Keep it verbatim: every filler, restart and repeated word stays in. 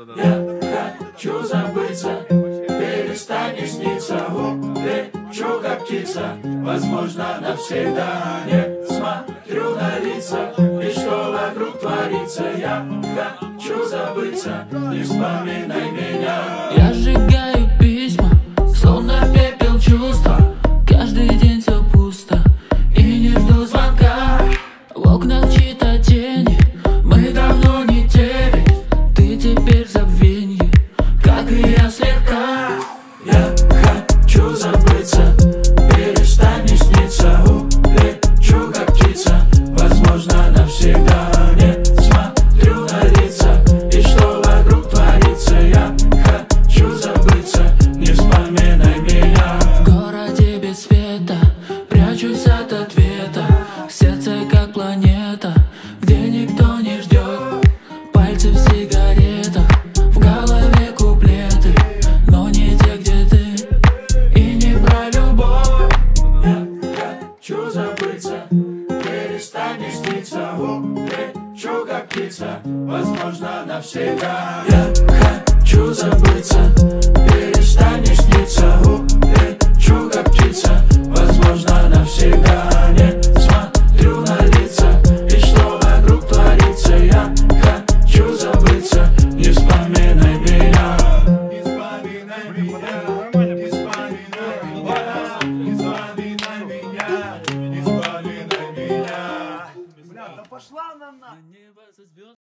Я хочу забыться, перестанешь сниться. Лечу как птица, возможно навсегда. Не смотрю на лица и что вокруг творится. Я хочу забыться, не вспоминай меня. Я сжигаю письма, словно пепел чувства. Каждый день все пусто и не жду звонка. В окнах чьи-то тени, мы давно не те, ведь ты теперь в забвенье, как и я слегка. Я хочу забыться, перестанешь сниться. Лечу как птица, возможно навсегда. Не смотрю на лица и что вокруг творится. Я хочу забыться, не вспоминай меня. В городе без света, прячусь от ответа. Сердце как планета, где никто не ждет. Пальцы в сигаретах, в голове куплеты, но не те, где ты, и не про любовь. Я хочу забыться, перестанешь сниться. Лечу как птица, возможно навсегда. Я хочу забыться, перестанешь сниться. Лечу как птица, возможно навсегда. Не смотрю на лица и что вокруг творится. Я хочу забыться, не вспоминай меня. Не вспоминай меня, не вспоминай меня, не вспоминай меня, не вспоминай меня. Бля, да пошла она на... Небо со звезд.